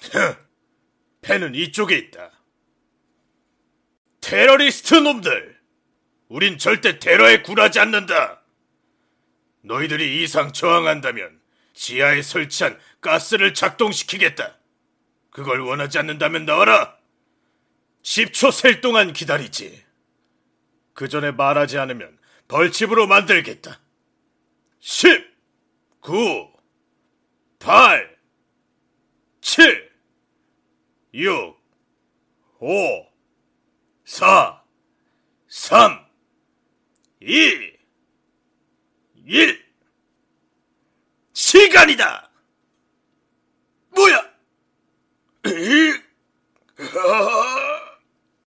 펜은 이쪽에 있다. 테러리스트 놈들! 우린 절대 테러에 굴하지 않는다. 너희들이 이상 저항한다면 지하에 설치한 가스를 작동시키겠다. 그걸 원하지 않는다면 나와라. 10초 셀 동안 기다리지. 그 전에 말하지 않으면 벌집으로 만들겠다. 10, 9, 8, 7, 6, 5, 4, 3, 2, 1. 시간이다. 뭐야?